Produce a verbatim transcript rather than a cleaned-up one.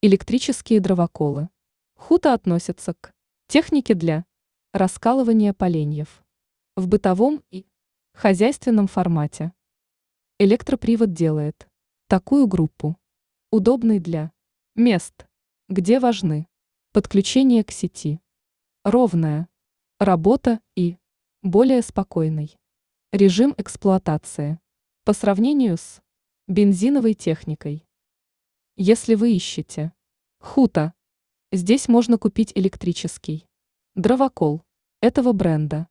Электрические дровоколы. Хута относятся к технике для раскалывания поленьев в бытовом и хозяйственном формате. Электропривод делает такую группу удобной для мест, где важны подключение к сети, ровная работа и более спокойный режим эксплуатации по сравнению с бензиновой техникой. Если вы ищете Хута, здесь можно купить электрический дровокол этого бренда.